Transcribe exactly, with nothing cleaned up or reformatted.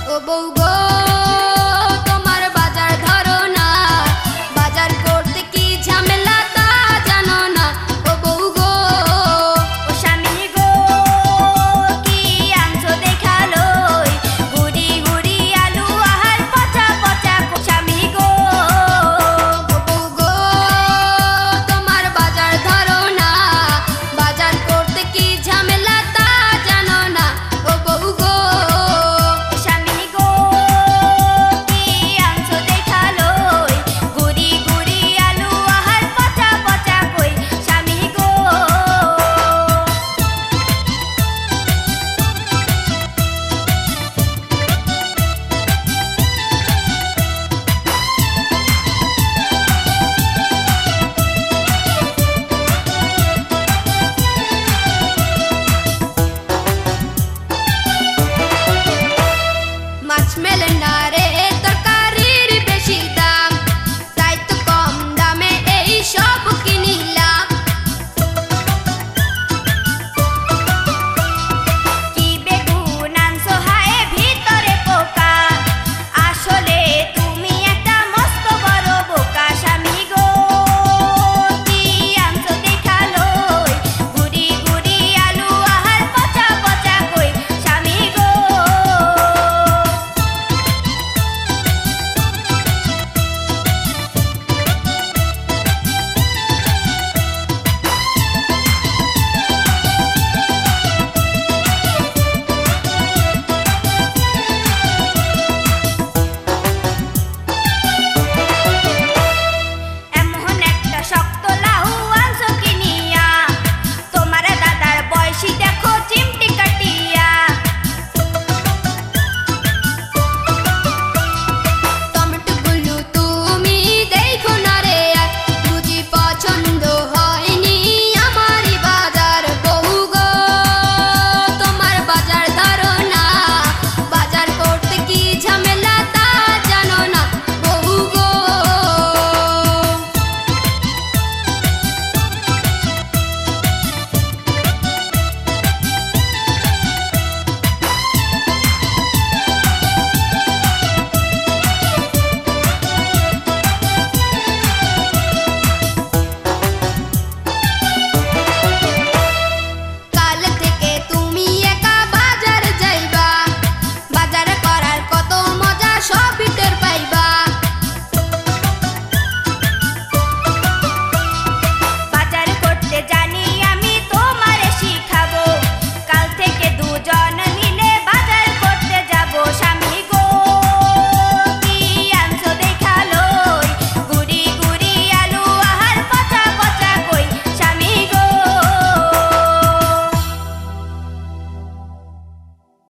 ও বউ গো তোমার বাজার ধরো না, বাজার করতে কি ঝামেলা তা জানো না। ও বউ গো ও স্বামী গো কি আনছো দেখালোই, গুড়ি গুড়ি আলু আহার পচা পচা। স্বামী গো ও বউ গো তোমার বাজার ধরো না, বাজার করতে কি ঝামেলা তা জানো না। ও বউ গো স্বামী গো কি আনছো দেখালোই, গুড়ি গুড়ি আলু আহার পচা পচা কই। স্বামী গো মাছ মেলে